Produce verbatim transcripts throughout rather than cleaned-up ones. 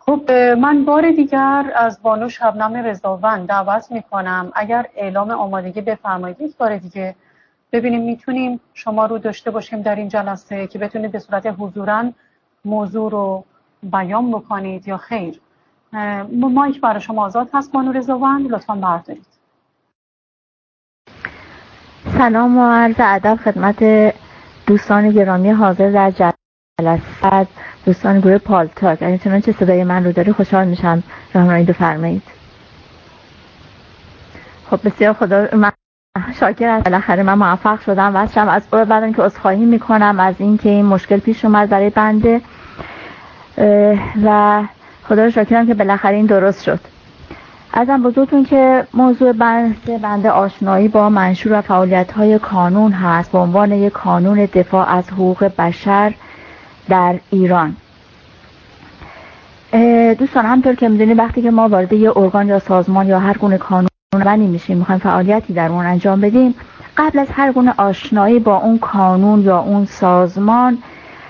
خب من بار دیگر از بانو شبنم رضاوند دعوت میکنم اگر اعلام آمادگی بفرمایید یک بار دیگه ببینیم میتونیم شما رو داشته باشیم در این جلسه که بتونید به صورت حضوراً موضوع رو بیان بکنید یا خیر. مایک برای شما آزاد هست بانو رضاوند، لطفاً بردارید. سلام و عرض ادب خدمت دوستان گرامی حاضر در جلسه، دوستان گروه پالتاک. اگه چنانچه صدای من رو داری خوشحال میشم راهنمایی بفرمایید. خب بسیار خدا من شاکر بالاخره من موفق شدم و ازشم از اول بعدم که عذرخواهی میکنم از اینکه این مشکل پیش اومد برای بنده و خدا رو شاکرم که بالاخره این درست شد. ازم بزرگتون که موضوع بحث بنده آشنایی با منشور و فعالیت‌های کانون هست به عنوان یک کانون دفاع از حقوق بشر در ایران. دوستان همطور که میدونید وقتی که ما وارد یه ارگان یا سازمان یا هر گونه کانون بنی میشیم میخوایم فعالیتی در اون انجام بدیم، قبل از هر گونه آشنایی با اون کانون یا اون سازمان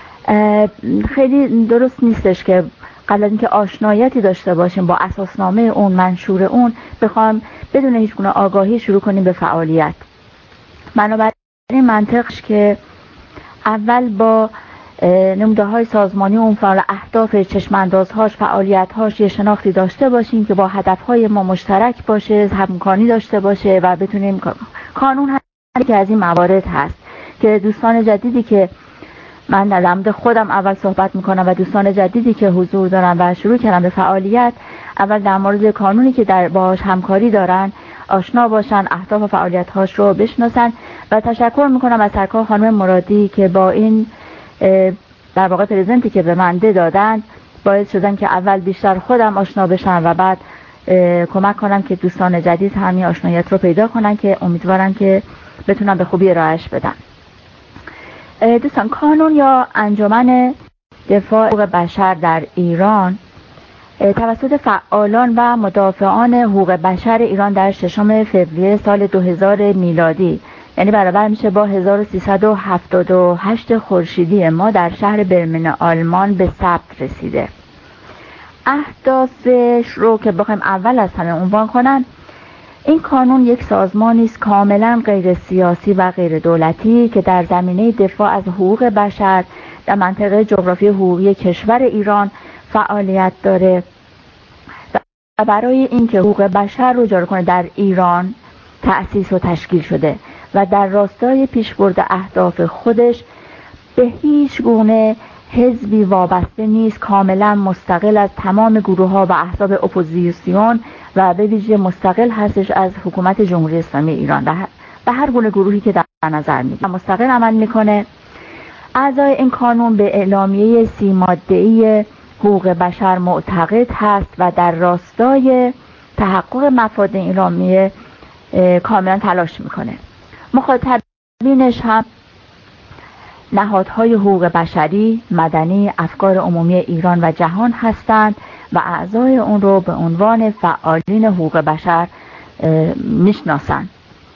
خیلی درست نیستش که قبل از اینکه آشنایتی داشته باشیم با اساسنامه اون منشور اون بخوام بدون هیچ گونه آگاهی شروع کنیم به فعالیت. بنابراین منطقش که اول با نموده‌های سازمانی اون فعال اهداف چشم‌اندازهاش فعالیت‌هاش یه شناختی داشته باشیم که با هدف‌های ما مشترک باشه، همکاری داشته باشه و بتونیم کانون هم که از این موارد هست که دوستان جدیدی که من در مورد خودم اول صحبت میکنم و دوستان جدیدی که حضور دارن و شروع کردن به فعالیت اول در مورد کانونی که در باهاش همکاری دارن آشنا باشن، اهداف و فعالیت‌هاش رو بشناسن و تشکر میکنم از سرکار خانم مرادی که با این در واقع پرزنتی که به من دادن باعث شدن که اول بیشتر خودم آشنا بشم و بعد کمک کنم که دوستان جدید همین آشناییت رو پیدا کنن که امیدوارم که بتونم به خوبی ارائهش بدم. دوستان کانون یا انجمن دفاع حقوق بشر در ایران توسط فعالان و مدافعان حقوق بشر ایران در ششم فوریه سال دو هزار میلادی یعنی برابر میشه با هزار و سیصد و هفتاد و هشت خورشیدی ما در شهر برمن آلمان به ثبت رسیده. اهدافش رو که بخوایم اول از همه عنوان کنم، این کانون یک سازمانی است کاملا غیر سیاسی و غیر دولتی که در زمینه دفاع از حقوق بشر در منطقه جغرافی حقوقی کشور ایران فعالیت داره و برای اینکه حقوق بشر رو جاری کنه در ایران تأسیس و تشکیل شده و در راستای پیشبرد اهداف خودش به هیچ گونه حزبی وابسته نیست، کاملا مستقل از تمام گروه ها و احزاب اپوزیسیون و به ویژه مستقل هستش از حکومت جمهوری اسلامی ایران و به هر گونه گروهی که در نظر میگیره مستقل عمل میکنه. اعضای این کانون به اعلامیه سی ماده‌ای حقوق بشر معتقد هست و در راستای تحقق مفاد این اعلامیه کاملا تلاش میکنه. مخاطبینش هم نهادهای حقوق بشری، مدنی، افکار عمومی ایران و جهان هستند و اعضای اون رو به عنوان فعالین حقوق بشر میشناسند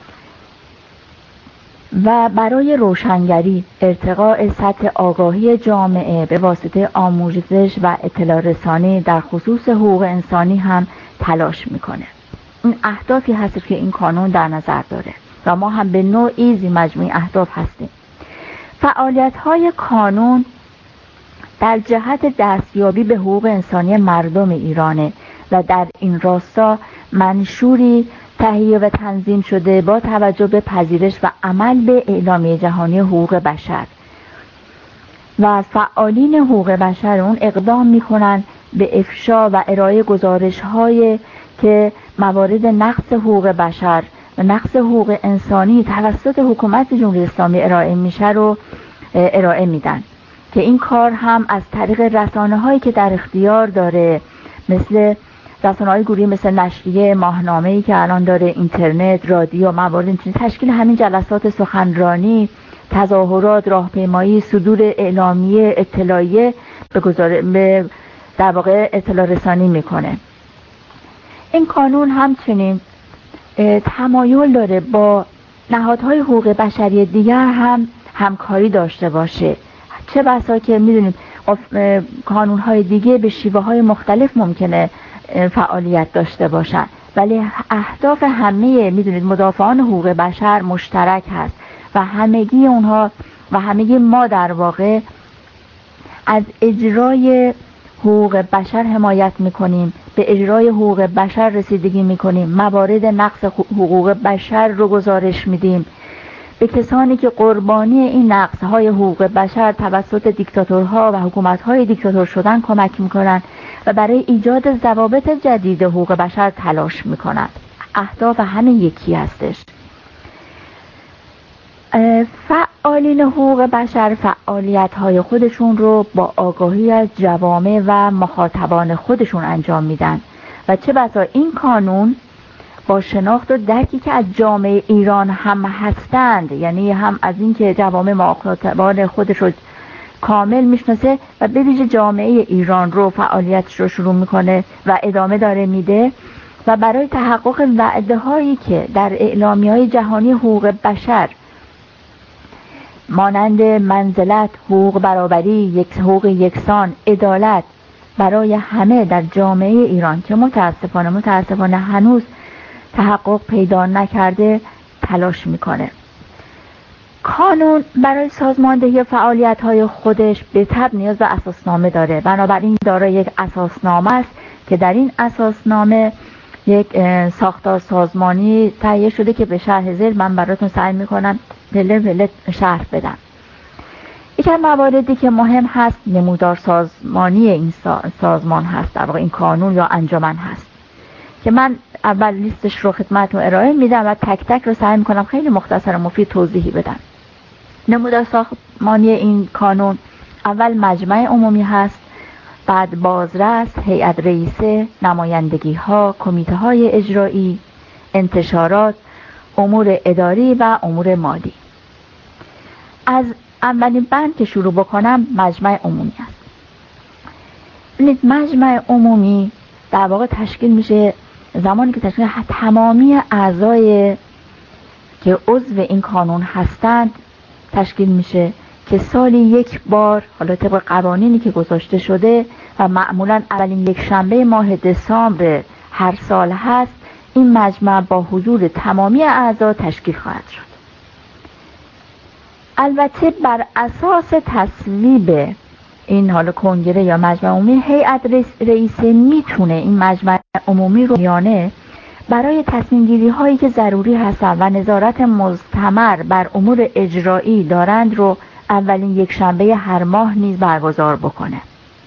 و برای روشنگری ارتقاء سطح آگاهی جامعه به واسطه آموزش و اطلاع رسانی در خصوص حقوق انسانی هم تلاش میکنه. این اهدافی هست که این کانون در نظر داره و ما هم به نوعی زی مجموعه اهداف هستیم. فعالیت‌های کانون در جهت دستیابی به حقوق انسانی مردم ایرانه و در این راستا منشوری تهیه و تنظیم شده با توجه به پذیرش و عمل به اعلامیه جهانی حقوق بشر و فعالین حقوق بشر اون اقدام میکنن به افشا و ارائه گزارش‌های که موارد نقض حقوق بشر و نقض حقوق انسانی توسط حکومت جمهوری اسلامی ارائه میشه رو ارائه میدن که این کار هم از طریق رسانه‌هایی که در اختیار داره مثل رسانه‌های گروهی مثل نشریه، ماهنامه‌ای که الان داره، اینترنت، رادیو، موارد تشکیل همین جلسات سخنرانی، تظاهرات، راهپیمایی، صدور اعلامیه، اطلاعیه به گزار... به در واقع اطلاع رسانی میکنه. این کانون همچنین تمایل داره با نهادهای حقوق بشری دیگر هم همکاری داشته باشه، چه بسا که میدونیم کانون‌های دیگه به شیوه‌های مختلف ممکنه فعالیت داشته باشن، ولی اهداف همه میدونید مدافعان حقوق بشر مشترک هست و همگی اونها و همگی ما در واقع از اجرای حقوق بشر حمایت میکنیم، به اجرای حقوق بشر رسیدگی میکنیم، موارد نقض حقوق بشر رو گزارش میدیم، به کسانی که قربانی این نقض‌های حقوق بشر توسط دیکتاتورها و حکومت‌های دیکتاتور شدن کمک میکنن و برای ایجاد ضوابط جدید حقوق بشر تلاش میکنن. اهداف همه یکی هستش. فعالین حقوق بشر فعالیت‌های خودشون رو با آگاهی از جوامع و مخاطبان خودشون انجام میدن و چه بسا این کانون با شناخت و درکی که از جامعه ایران هم هستند، یعنی هم از این که جوامع مخاطبان خودش رو کامل میشناسه و به ویژه جامعه ایران رو فعالیتش رو شروع میکنه و ادامه داره میده و برای تحقق وعده هایی که در اعلامیه‌های جهانی حقوق بشر مانند منزلت، حقوق برابری، یک حقوق یکسان، عدالت برای همه در جامعه ایران که متاسفانه متاسفانه هنوز تحقق پیدا نکرده تلاش میکنه. کانون برای سازماندهی فعالیت‌های خودش به طبع نیاز به اساسنامه داره، بنابراین دارای یک اساسنامه است که در این اساسنامه یک ساختار سازمانی تهیه شده که به شرح ذیل من براتون سعی میکنم پله پله شرح بدم. یکی از مواردی که مهم هست نمودار سازمانی این سازمان هست، در واقع این کانون یا انجمن هست که من اول لیستش رو خدمتتون ارائه میدم و تک تک رو سعی میکنم خیلی مختصر و مفید توضیحی بدم. نمودار سازمانی این کانون اول مجمع عمومی هست، بعد بازرس، هیئت رئیسه، نمایندگی ها، کمیته های اجرایی، انتشارات، امور اداری و امور مالی. از اولین بند که شروع بکنم مجمع عمومی است. ببینید مجمع عمومی در واقع تشکیل میشه زمانی که تشکیل تمامی اعضای که عضو این کانون هستند تشکیل میشه که سالی یک بار، حالا طبق قوانینی که گذاشته شده و معمولا اولین یک شنبه ماه دسامبر هر سال هست، این مجمع با حضور تمامی اعضا تشکیل خواهد شد. البته بر اساس تصویب این حالا کنگره یا مجمع عمومی، هیئت رئیسه میتونه این مجمع عمومی رو میانه برای تصمیم گیری هایی که ضروری هستند و نظارت مستمر بر امور اجرایی دارند رو اولین یک شنبه هر ماه نیز برگزار بکنه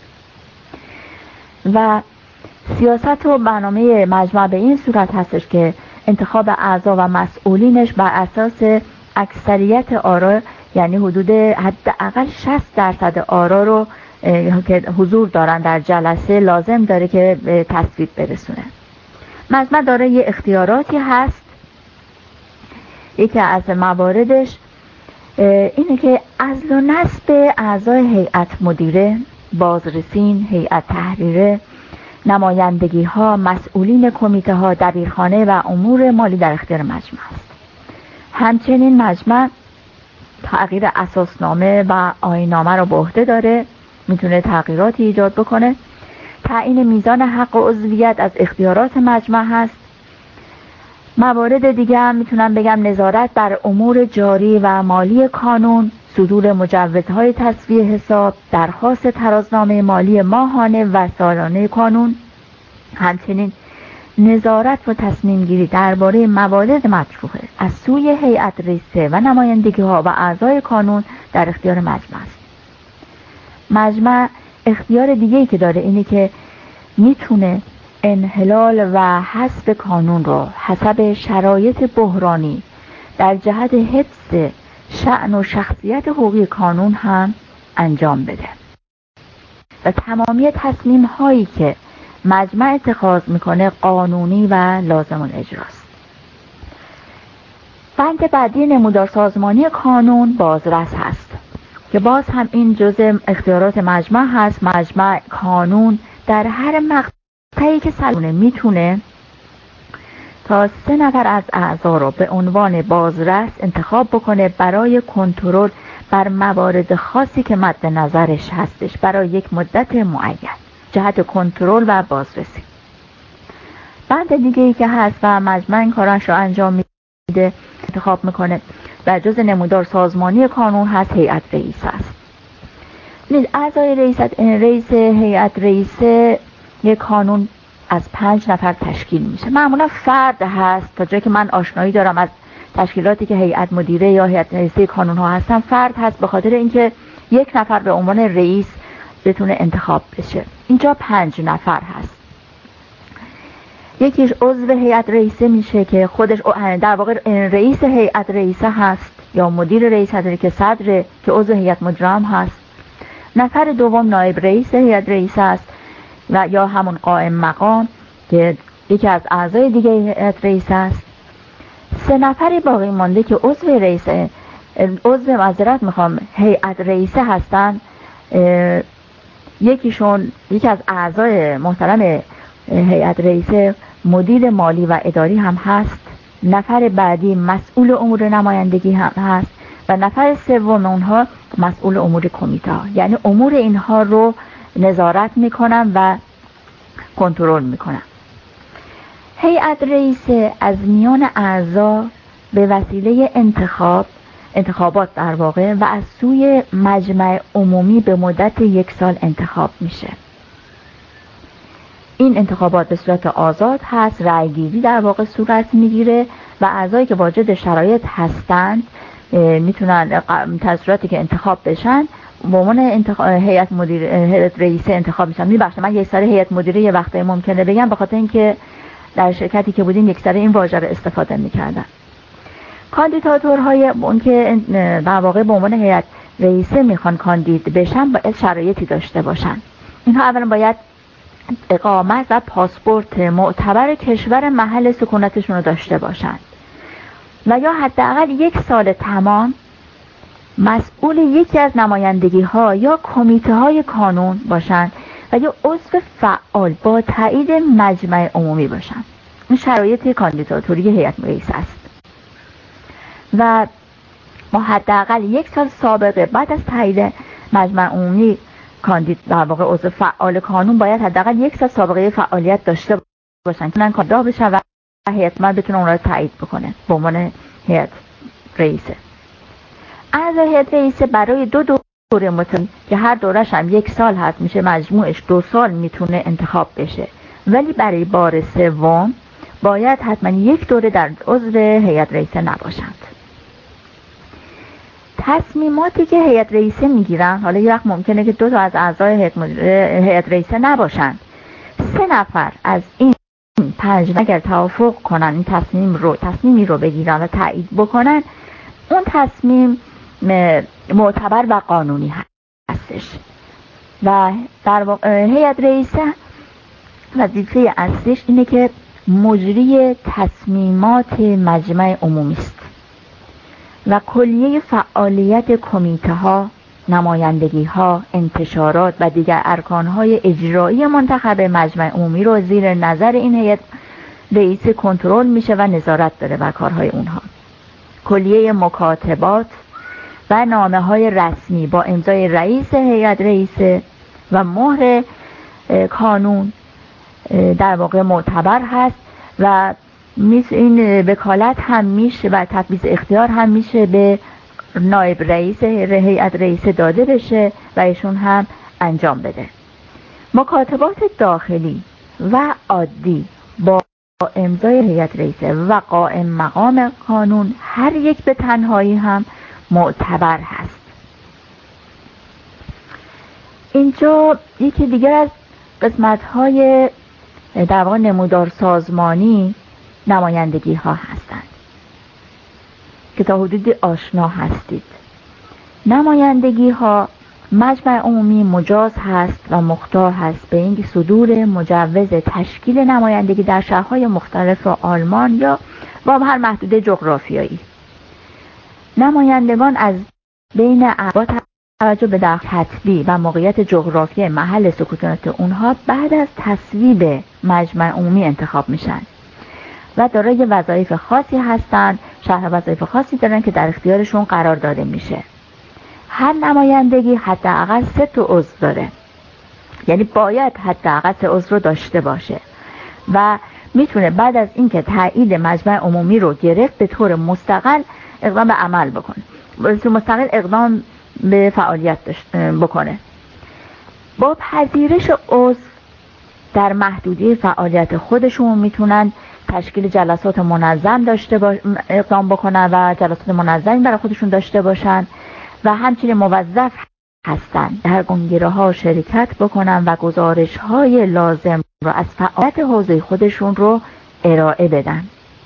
و سیاست و برنامه مجمع به این صورت هستش که انتخاب اعضا و مسئولینش بر اساس اکثریت آرا، یعنی حدود حداقل شصت درصد آرا رو که حضور دارن در جلسه لازم داره که به تصویب برسونه. مجمع داره یه اختیاراتی هست. یکی از مواردش اینه که عزل و نصب اعضای هیئت مدیره، بازرسین، هیئت تحریره، نمایندگی ها، مسئولین کمیته ها، دبیرخانه و امور مالی در اختیار مجمع است. همچنین مجمع تغییر اساسنامه و آیین‌نامه رو به عهده داره، میتونه تغییراتی ایجاد بکنه. تعیین میزان حق و عضویت از اختیارات مجمع هست. موارد دیگه هم میتونم بگم نظارت بر امور جاری و مالی کانون، صدور مجوزهای تصفیه حساب، درخواست ترازنامه مالی ماهانه و سالانه کانون، همچنین نظارت و تصمیم گیری درباره موارد مطروحه از سوی هیئت رئیسه و نمایندگی ها و اعضای کانون در اختیار مجمع است. مجمع اختیار دیگه‌ای که داره اینه که میتونه انحلال و حذف کانون رو حسب شرایط بحرانی در جهت حفظ شأن و شخصیت حقوقی کانون هم انجام بده و تمامی تصمیم هایی که مجمع اتخاذ میکنه قانونی و لازم الاجراست. بند بعدی نمودار سازمانی کانون بازرس هست که باز هم این جزء اختیارات مجمع هست. مجمع کانون در هر مقطعی که سلونه میتونه تا سه نفر از اعضا رو به عنوان بازرس انتخاب بکنه برای کنترل بر موارد خاصی که مد نظرش هستش برای یک مدت معین جهت کنترل و بازرسی. بند دیگه ای که هست و مجمع این کارش رو انجام میده انتخاب میکنه و جز نمودار سازمانی کانون هست هیئت رئیسه است. اعضای رئیس رئیس هیئت رئیسه یک کانون از پنج نفر تشکیل میشه. معمولا فرد هست، تا جایی که من آشنایی دارم از تشکیلاتی که هیئت مدیره یا هیئت رئیسه کانون ها هستن، فرد هست به خاطر اینکه یک نفر به عنوان رئیس بتونه انتخاب بشه. اینجا پنج نفر هست. یکیش عضو هیئت رئیسه میشه که خودش در واقع رئیس هیئت رئیسه هست یا مدیر رئیس هست که صدر که عضو هیئت مدیره هم هست. نفر دوم نایب رئیس هیئت رئیسه است و یا همون قائم مقام که یکی از اعضای دیگه هیئت رئیسه است. سه نفری باقی مانده که عضو رئیسه عضو معذرت میخوام هیئت رئیسه هستن. یکیشون یکی از اعضای محترم هیئت رئیسه مدیر مالی و اداری هم هست. نفر بعدی مسئول امور نمایندگی هم هست و نفر سوم اونها مسئول امور کمیته ها، یعنی امور اینها رو نظارت میکنن و کنترل میکنن. هیئت رئیسه از میان اعضا به وسیله انتخاب انتخابات در واقع و از سوی مجمع عمومی به مدت یک سال انتخاب میشه. این انتخابات به صورت آزاد هست، رأیگیری در واقع صورت میگیره و اعضایی که واجد شرایط هستند میتونن در صورتی که انتخاب بشن به عنوان انتخاب هیئت مدیر هیئت رئیسه انتخاب میشن. میبخشید من یک سری هیئت مدیره یه وقتایی ممکنه بگم به خاطر اینکه در شرکتی که بودیم یک سری این واژه رو استفاده میکردن. کاندیداتورهای اون که در واقع به عنوان هیئت رئیسه میخوان کاندید بشن باید شرایطی داشته باشن. اینها اولا باید اقامت و پاسپورت معتبر کشور محل سکونتشون رو داشته باشند و یا حداقل یک سال تمام مسئول یکی از نمایندگی ها یا کمیته های کانون باشند و یا عضو فعال با تایید مجمع عمومی باشند. این شرایط کاندیداتوری هیئت رئیسه است و ما حداقل یک سال سابقه بعد از تایید مجمع عمومی کاندید در واقع عضو فعال کانون باید حداقل یک سال سابقه فعالیت داشته باشن که من کاندید بشن و هیئت مدیره بتونه اون رو تایید بکنه به عنوان هیئت رئیسه. اعضای هیئت رئیسه برای دو دوره متن که هر دورش هم یک سال هست میشه مجموعش دو سال میتونه انتخاب بشه، ولی برای بار سوم باید حتما یک دوره در عضو هیئت رئیسه نباشند. تصمیماتی که هیئت رئیسه میگیرن، حالا یه وقت ممکنه که دو تا از اعضای هیئت رئیسه نباشند، سه نفر از این پنج اگر توافق کنن این تصمیم رو تصمیمی رو بگیرن و تایید بکنن، اون تصمیم معتبر و قانونی هستش و در واقع هیئت رئیسه وظیفه اصلیش اینه که مجری تصمیمات مجمع عمومی است و کلیه فعالیت کمیته ها، نمایندگی ها، انتشارات و دیگر ارکان های اجرایی منتخب مجمع عمومی رو زیر نظر این هیئت رئیسه کنترل میشه و نظارت داره بر کارهای اونها. کلیه مکاتبات و نامه های رسمی با امضای رئیس هیئت رئیسه و مهر کانون در واقع معتبر هست و این وکالت هم میشه و تفویض اختیار هم میشه به نایب رئیس هیئت رئیسه داده بشه و ایشون هم انجام بده. مکاتبات داخلی و عادی با امضای هیئت رئیسه و قائم مقام کانون هر یک به تنهایی هم معتبر هست. اینجا یکی دیگر از قسمت‌های در واقع نمودار سازمانی نمایندگی ها هستند که تا حدودی آشنا هستید. نمایندگی ها مجمع عمومی مجاز هست و مختار هست به این صدور مجوز تشکیل نمایندگی در شهرهای مختلف آلمان یا با هر محدوده جغرافیایی. نمایندگان از بین اعضا توجه به در تطبیع و موقعیت جغرافی محل سکونت اونها بعد از تصویب مجمع عمومی انتخاب میشن و دارای وظایف خاصی هستند، شرح وظایف خاصی دارن که در اختیارشون قرار داده میشه هر نمایندگی حداقل سه تا عضو داره، یعنی باید حداقل سه عضو رو داشته باشه و میتونه بعد از اینکه تایید مجمع عمومی رو گرفت به طور مستقل اقدام به عمل بکنه، به طور مستقل اقدام به فعالیت بکنه. با پذیرش عضو در محدودیت فعالیت خودشون میتونن تشکیل جلسات منظم داشته باش... اقدام بکنن و جلسات منظمی برای خودشون داشته باشن و همچنین موظف هستن در کنگره ها شرکت بکنن و گزارش های لازم رو از فعالیت حوزه خودشون رو ارائه بدن.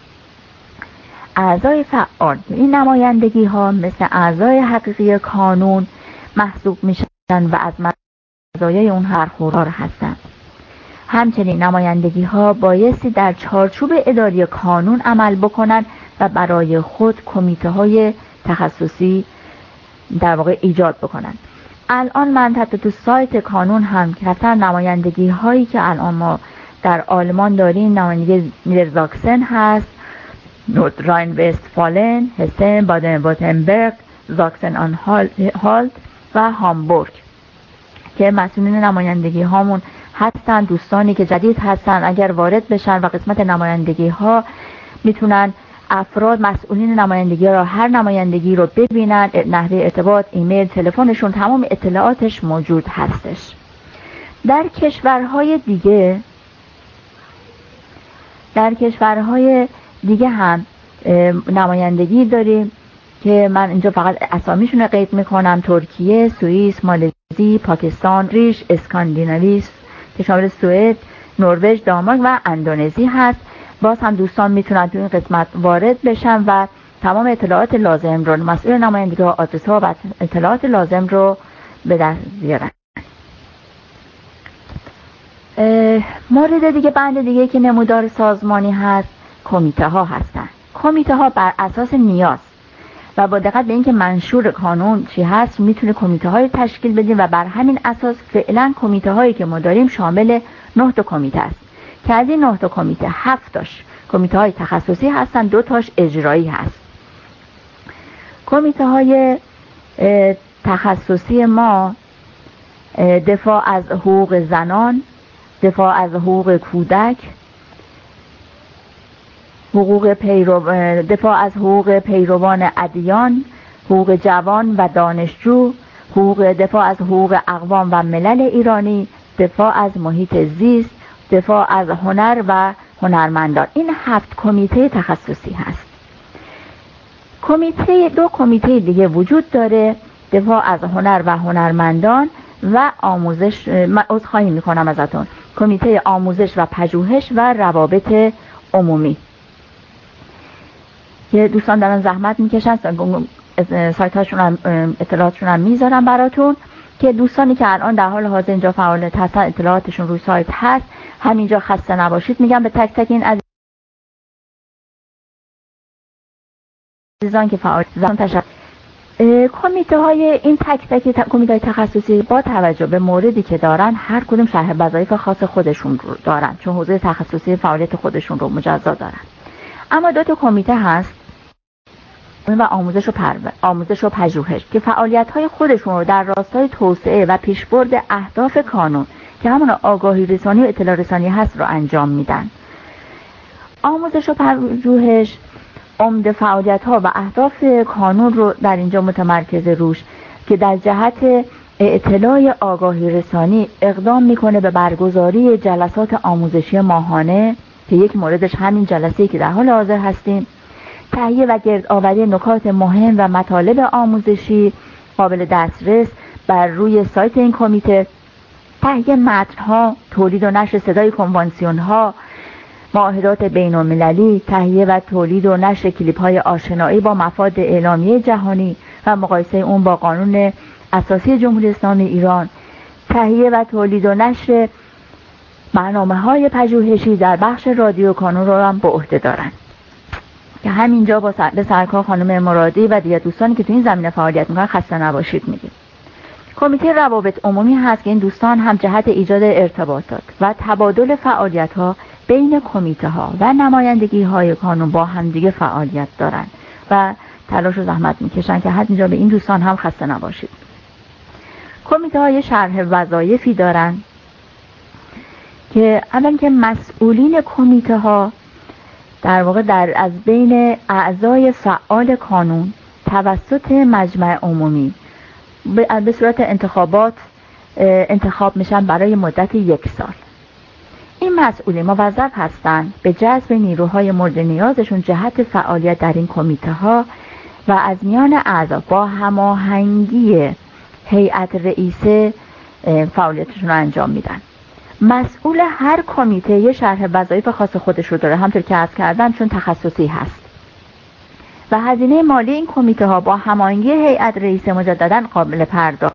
اعضای فعال این نمایندگی ها مثل اعضای حقیقی کانون محسوب میشن و از مزایای اون برخوردار هستند. همچنین نمایندگی ها بایستی در چارچوب اداری کانون عمل بکنن و برای خود کمیته های تخصصی در واقع ایجاد بکنن. الان من حتی تو سایت کانون هم که رفتن نمایندگی هایی که الان ما در آلمان داریم، نمایندگی نیدرزاکسن هست، نوردراین وستفالن، هسن، بادن وورتنبرگ، زاکسن آنهالت و هامبورگ که مسئولین نمایندگی هامون هستن. دوستانی که جدید هستن اگر وارد بشن و قسمت نمایندگی ها میتونن افراد مسئولین نمایندگی را هر نمایندگی رو ببینن، نحوه ارتباط، ایمیل، تلفنشون، تمام اطلاعاتش موجود هستش. در کشورهای دیگه در کشورهای دیگه هم نمایندگی داریم که من اینجا فقط اسامیشون رو قید میکنم: ترکیه، سوئیس، مالزی، پاکستان، ریش، اسکاندیناوی که شامل سوئد، نروژ، دانمارک و اندونزی هست. باز هم دوستان میتونن تو این قسمت وارد بشن و تمام اطلاعات لازم رو، مسئول نمایندگی ها، آدرس ها و اطلاعات لازم رو به دست بیارن. مورد دیگه، بند دیگه که نمودار سازمانی هست، کمیته ها هستن. کمیته ها بر اساس نیاز و با دقت به اینکه منشور کانون چی هست میتونه کمیته های تشکیل بدیم و بر همین اساس فعلا کمیته هایی که ما داریم شامل نه تا کمیته است که از این نه تا کمیته هفت تاش کمیته های تخصصی هستن، دو تاش اجرایی هست. کمیته های تخصصی ما دفاع از حقوق زنان، دفاع از حقوق کودک، حقوق پیرو... دفاع از حقوق پیروان ادیان، حقوق جوان و دانشجو، حقوق دفاع از حقوق اقوام و ملل ایرانی، دفاع از محیط زیست، دفاع از هنر و هنرمندان. این هفت کمیته تخصصی هست. کمیته دو کمیته دیگه وجود داره: دفاع از هنر و هنرمندان و آموزش. من عذرخواهی میکنم ازتون، کمیته آموزش و پژوهش و روابط عمومی که دوستان دارن زحمت میکشن، سایت هاشون هم اطلاعاتشون هم میذارم براتون که دوستانی که الان در حال حاضر اینجا فعالیت هستن اطلاعاتشون روی سایت هست. همینجا خسته نباشید میگم به تک تک این عزیزان که فعالیت تشکر. کمیته های این تک تک کمیته های تخصصی با توجه به موردی که دارن هر کدوم شرح وظایف خاص خودشون رو دارن، چون حوزه تخصصی فعالیت خودشون رو مجزا دارن. اما دو تا کمیته هست و آموزش و پرورش، آموزش و پژوهش که فعالیت‌های خودشون رو در راستای توسعه و پیشبرد اهداف کانون که همون آگاهی رسانی و اطلاع رسانی هست رو انجام میدن. آموزش و پژوهش عمده فعالیت‌ها و اهداف کانون رو در اینجا متمرکز روش که در جهت اطلاع آگاهی رسانی اقدام میکنه به برگزاری جلسات آموزشی ماهانه که یک موردش همین جلسه‌ای که در حال حاضر هستیم، تهیه و گردآوری نکات مهم و مطالب آموزشی قابل دسترس بر روی سایت این کمیته، تهیه متن‌ها، تولید و نشر صدای کنوانسیون‌ها، معاهدات بین‌المللی، تهیه و تولید و نشر کلیپ‌های آشنایی با مفاد اعلامیه جهانی و مقایسه اون با قانون اساسی جمهوری اسلامی ایران، تهیه و تولید و نشر برنامه‌های پژوهشی در بخش رادیو کانون رو هم به عهده دارن که همینجا با به سرکار خانم مرادی و دیگر دوستانی که تو این زمینه فعالیت میکنن خسته نباشید میگیم. کمیته روابط عمومی هست که این دوستان هم جهت ایجاد ارتباطات و تبادل فعالیت‌ها بین کمیته ها و نمایندگی های کانون با همدیگه فعالیت دارن و تلاش و زحمت میکشن که همینجا به این دوستان هم خسته نباشید. کمیته های شرح وظایفی دارن که اولا که مسئولین کمیته ها در واقع در از بین اعضای فعال کانون توسط مجمع عمومی به صورت انتخابات انتخاب میشن برای مدت یک سال. این مسئولین موظف هستند به جذب نیروهای مورد نیازشون جهت فعالیت در این کمیته ها و از میان اعضا با هماهنگی هیئت رئیسه فعالیتشون رو انجام میدن. مسئول هر کمیته یه شرح وظایف خاص خودش رو داره، همطور که عرض کردم چون تخصصی هست و هزینه مالی این کمیته ها با هماهنگی هیئت رئیسه مجددا قابل پرداخته.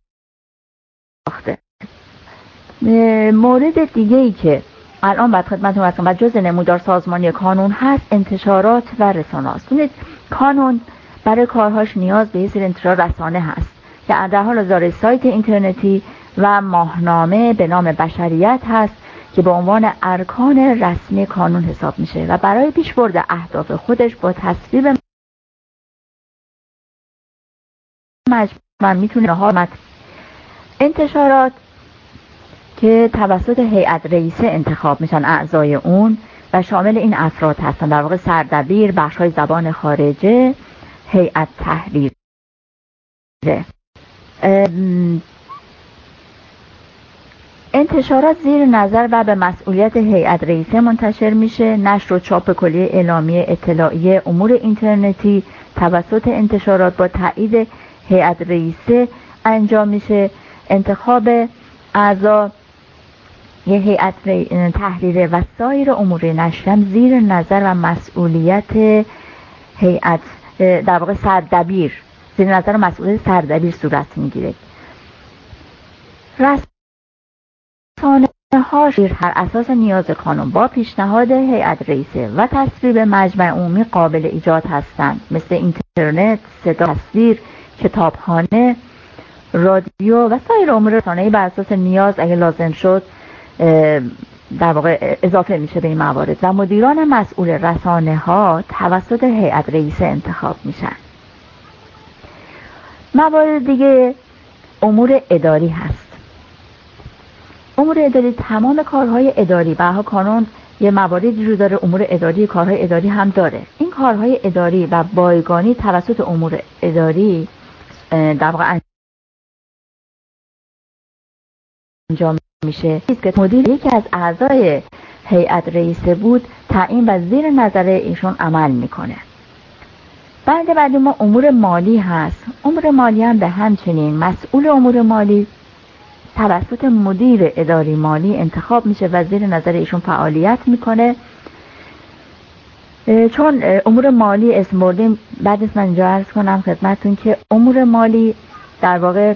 مورد دیگه ای که الان بعد خدمتتون عرض کنم و جزء نمودار سازمانی کانون هست انتشارات و رسانه است. کانون برای کارهاش نیاز به یه سری انتشار رسانه هست که در حال حاضر سایت اینترنتی و ماهنامه به نام بشریت هست که به عنوان ارکان رسمی کانون حساب میشه و برای پیشبرد اهداف خودش با تصویب مجمع میتونه نهار انتشارات که توسط هیئت رئیسه انتخاب میشن اعضای اون و شامل این افراد هستن، در واقع سردبیر، بخش‌های زبان خارجه، هیئت تحریریه. انتشارات زیر نظر و به مسئولیت هیئت رئیسه منتشر میشه. نشر و چاپ کلیه اعلامیه اطلاعیه امور اینترنتی توسط انتشارات با تایید هیئت رئیسه انجام میشه. انتخاب اعضا یه هیئت تحریریه و سایر امور نشر زیر نظر و مسئولیت هیئت در واقع سردبیر زیر نظر و مسئولیت سردبیر صورت میگیره. رسانه هاش هر اساس نیاز کانون با پیشنهاد هیئت رئیسه و تصویب مجمع عمومی قابل ایجاد هستند، مثل اینترنت، صدا، تصویر، کتابخانه، رادیو و سایر امور رسانه‌ای بر اساس نیاز اگه لازم شد در واقع اضافه میشه به این موارد و مدیران مسئول رسانه ها توسط هیئت رئیسه انتخاب میشن. موارد دیگه امور اداری هست. امور اداری تمام کارهای اداری، به کانون یه مواردی رو داره، امور اداری کارهای اداری هم داره. این کارهای اداری و بایگانی توسط امور اداری در واقع انجام میشه که مدیر یکی از اعضای هیئت رئیسه بود تعیین و زیر نظر ایشون عمل میکنه. بعد بعد ما امور مالی هست. امور مالی هم به همچنین مسئول امور مالی توسط مدیر اداری مالی انتخاب میشه و زیر نظر ایشون فعالیت میکنه. چون امور مالی اسم بردیم، بعد از من اینجا عرض کنم خدمتتون که امور مالی در واقع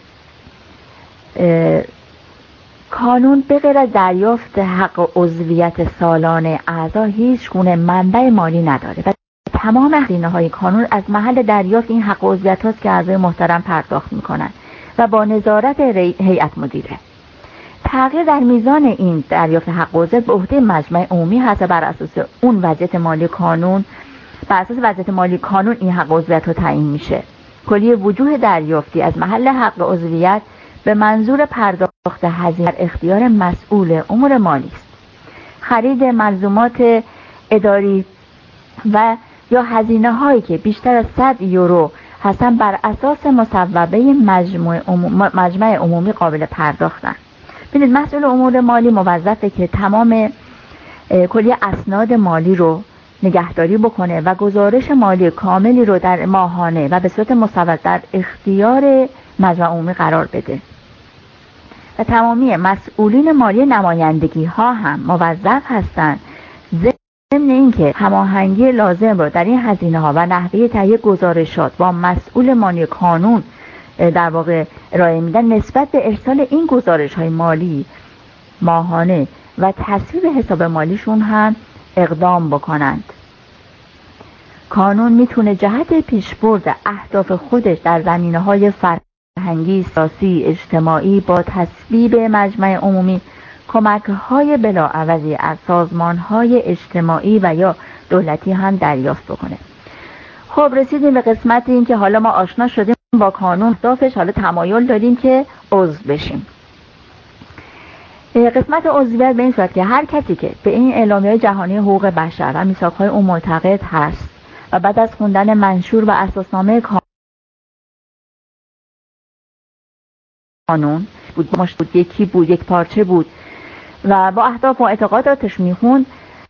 کانون به غیر از دریافت حق عضویت سالانه اعضا هیچ گونه منبع مالی نداره و تمام هزینه‌های کانون از محل دریافت این حق عضویت هاست که اعضای محترم پرداخت میکنن و با نظارت هیئت مدیره. تغییر در میزان این دریافت حق عضویت به عهده مجمع عمومی هست و بر اساس اون وضعیت مالی کانون بر اساس وضعیت مالی کانون این حق عضویت ها تعیین میشه. کلیه وجوه دریافتی از محل حق عضویت به منظور پرداخت هزینه اختیار مسئول امور مالی است. خرید ملزومات اداری و یا هزینه هایی که بیشتر از صد یورو هستن بر اساس مصوبه مجمع عمومی, مجمع عمومی قابل پرداختن. ببینید مسئول امور مالی موظفه که تمام کلیه اسناد مالی رو نگهداری بکنه و گزارش مالی کاملی رو در ماهانه و به صورت مصوب در اختیار مجمع عمومی قرار بده. و تمامی مسئولین مالی نمایندگی ها هم موظف هستند ضمن اینکه هماهنگی لازم رو در این هزینه ها و نحوه تهیه گزارشات با مسئول مالی کانون در واقع ارائه میدن نسبت به ارسال این گزارش های مالی ماهانه و تصویب حساب مالیشون هم اقدام بکنند. کانون میتونه جهت پیشبرد اهداف خودش در زمینه‌های فرهنگی، سیاسی، اجتماعی با تصویب مجمع عمومی کمک‌های بلاعوضی از سازمان‌های اجتماعی و یا دولتی هم دریافت بکنه. خب رسیدیم به قسمت این که حالا ما آشنا شدیم با کانون اهدافش، حالا تمایل داریم که عضو بشیم. قسمت عضویت به این صورت که هر کسی که به این اعلامیه جهانی حقوق بشر و میثاق‌های اون معتقد هست و بعد از خوندن منشور و اساسنامه قانون بود، مش بود، یکی بود، یک پارچه بود و با اهداف و اعتقاداتش میخوند،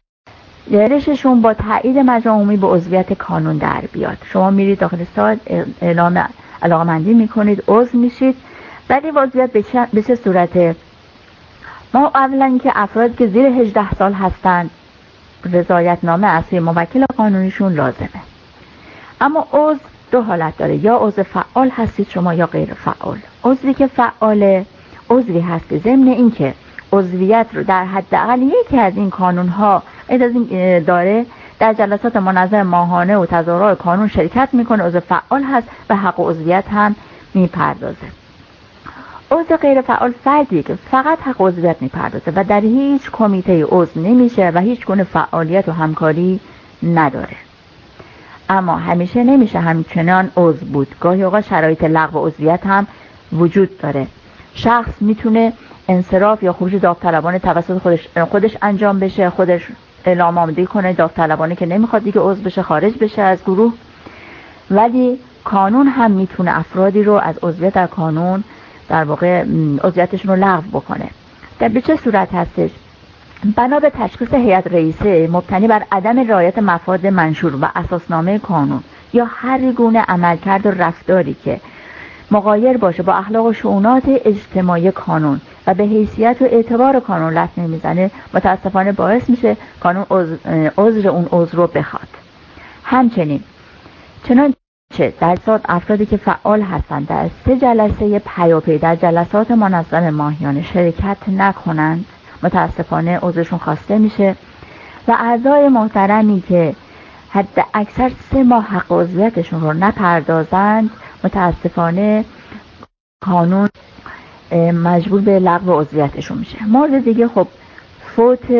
رششون با تایید مجمع عمومی به عضویت کانون در بیاد. شما میرید داخل سایت اعلام علاقمندی میکنید، عضو میشید. ولی عضویت به چه صورته؟ ما اولا که افرادی که زیر هجده سال هستند رضایتنامه از سوی موکل قانونیشون لازمه. اما عضو دو حالت داره، یا عضو فعال هستید شما یا غیر فعال. عضوی که فعاله عضوی هست که ضمن این که عضویت رو در حداقل یکی از این کانون‌ها داره، در جلسات منظم ماهانه و تظاهرات کانون شرکت میکنه، عضو فعال هست و حق عضویت هم میپردازه. عضو غیر فعال فردیه که فقط حق عضویت میپردازه و در هیچ کمیته عضو نمیشه و هیچ گونه فعالیت و همکاری نداره. اما همیشه نمیشه همچنان عضو بود. گاهی اوقات شرایط لغو عضویت هم وجود داره. شخص میتونه انصراف یا خروج داوطلبانه توسط خودش خودش انجام بشه، خودش اعلام آمادگی کنه داوطلبانه که نمیخواد دیگه عضو بشه، خارج بشه از گروه. ولی کانون هم میتونه افرادی رو از عضویت در کانون در واقع عضویتشون رو لغو بکنه. در به چه صورت هستش؟ بنا به تشخیص هیئت رئیسه مبتنی بر عدم رعایت مفاد منشور و اساسنامه کانون یا هر گونه عملکرد و رفتاری که مغایر باشه با اخلاق و شؤونات اجتماعی کانون و به حیثیت و اعتبار کانون لطمه میزنه، متاسفانه باعث میشه کانون عذر اون عضو رو بخواد. همچنین چنانچه در صورت افرادی که فعال هستند در سه جلسه پیاپی در جلسات منظم ماهیانه شرکت نکنند، متاسفانه عضوشون خواسته میشه و اعضای محترمی که حد اکثر سه ماه حق عضویتشون رو نپردازند، متاسفانه کانون مجبور به لغو عضویتشون میشه. مورد دیگه خب فوت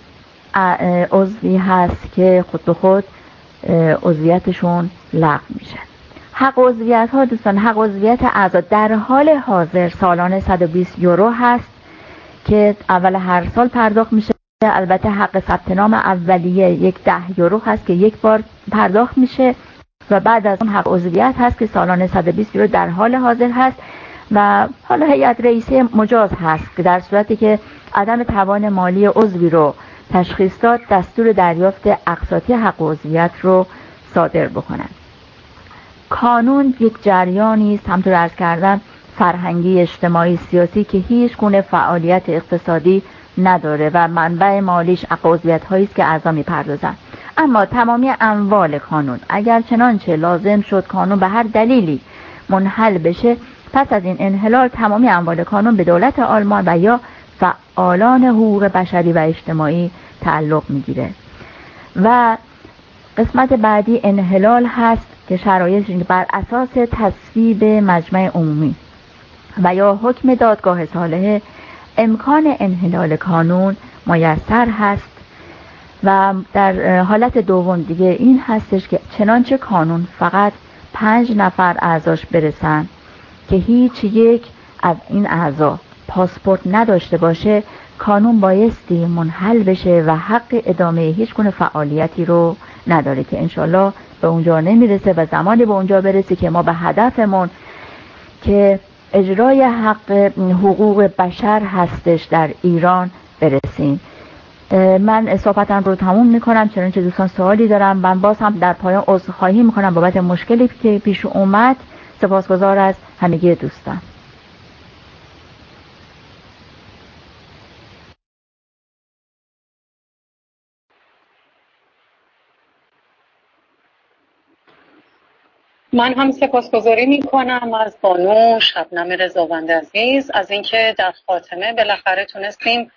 عضوی هست که خود به خود عضویتشون لغو میشه. حق عضویت ها دوستان، حق عضویت اعضا در حال حاضر سالانه صد و بیست یورو هست که اول هر سال پرداخت میشه. البته حق ثبت نام اولیه یک ده یورو هست که یک بار پرداخت میشه و بعد از اون حق عضویت هست که سالانه صد و بیست یورو در حال حاضر هست و حالا هیئت رئیسه مجاز هست که در صورتی که عدم توان مالی عضوی رو تشخیص داد دستور دریافت اقساطی حق عضویت رو صادر بکنن. کانون یک جریانی است همونطور عرض کردم فرهنگی، اجتماعی، سیاسی که هیچ گونه فعالیت اقتصادی نداره و منبع مالیش حق عضویت هایی است که اعضا میپردازن. اما تمامی اموال کانون اگر چنانچه لازم شد کانون به هر دلیلی منحل بشه، پس از این انحلال تمامی اموال کانون به دولت آلمان و یا فعالان حقوق بشری و اجتماعی تعلق میگیره. و قسمت بعدی انحلال هست که شرایطش بر اساس تصویب مجمع عمومی و یا حکم دادگاه صالحه امکان انحلال کانون میسر هست. و در حالت دوم دیگه این هستش که چنانچه کانون فقط پنج نفر اعضاش برسن که هیچ یک از این اعضا پاسپورت نداشته باشه، کانون بایستی منحل بشه و حق ادامه هیچ گونه فعالیتی رو نداره که انشالله به اونجا نمیرسه و زمانی به اونجا برسه که ما به هدفمون که اجرای حق حقوق بشر هستش در ایران برسیم. من صحبتم رو تموم میکنم، چنانچه دوستان سوالی دارم من باز هم در پایان عذرخواهی میکنم بابت مشکلی که پیش اومد. سپاسگزار از همگی دوستان. من هم سپاسگزاری میکنم از بانو شبنم رضاوند عزیز از اینکه در خاتمه بالاخره تونستیم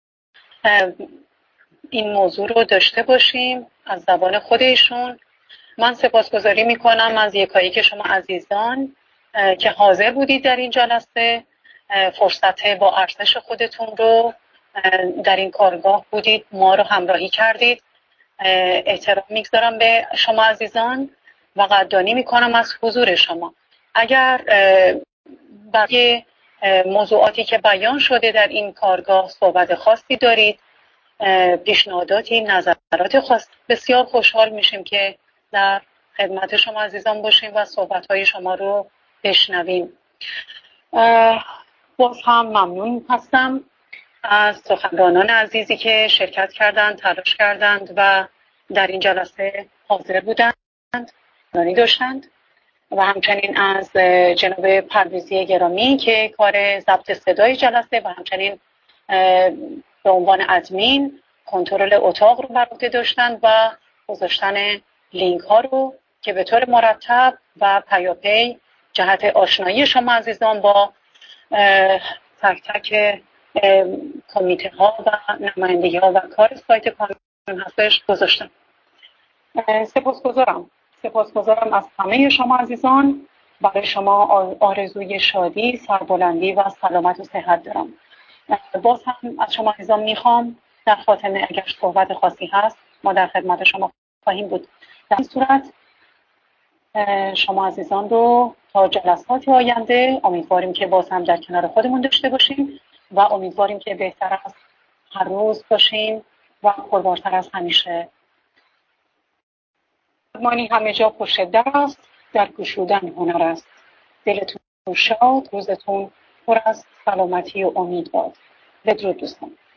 این موضوع رو داشته باشیم از زبان خودشون. من سپاسگزاری میکنم از یکایی که شما عزیزان که حاضر بودید در این جلسه، فرصت با ارزش خودتون رو در این کارگاه بودید، ما رو همراهی کردید. احترام میگذارم به شما عزیزان و قدردانی میکنم از حضور شما. اگر برای موضوعاتی که بیان شده در این کارگاه صحبت خاصی دارید، پیشنهاداتی، نظرات خاص، بسیار خوشحال میشیم که در خدمت شما عزیزان باشیم و صحبت‌های شما رو بشنویم. باز هم ممنون هستم از سخنرانان عزیزی که شرکت کردند، تلاش کردند و در این جلسه حاضر بودند، نانی داشتند، و همچنین از جناب پرویزی گرامی که کار ضبط صدای جلسه و همچنین به عنوان ادمین کنترل اتاق رو بر عهده داشتند و گذاشتن لینک ها رو که به طور مرتب و پیاپی جهت آشنایی شما عزیزان با تک تک کمیته ها و نمایندگی ها و کار سایت کانون هستش گذاشتم. سپاسگزارم سپاسگزارم از همه شما عزیزان. برای شما آرزوی شادی، سربلندی و سلامت و صحت دارم. باز هم از شما عزیزان میخوام در خاتمه اگر صحبت خاصی هست ما در خدمت شما خواهیم بود. در این صورت شما عزیزان رو تا جلسات آینده امیدواریم که باز هم در کنار خودمون داشته باشیم و امیدواریم که بهتر از هر روز باشیم و پربارتر از همیشه. مانی همه جا پشت در است، در گشودن هنر است. دلتون شاد، روزتون پر از سلامتی و امید باد. بدرود دوستان.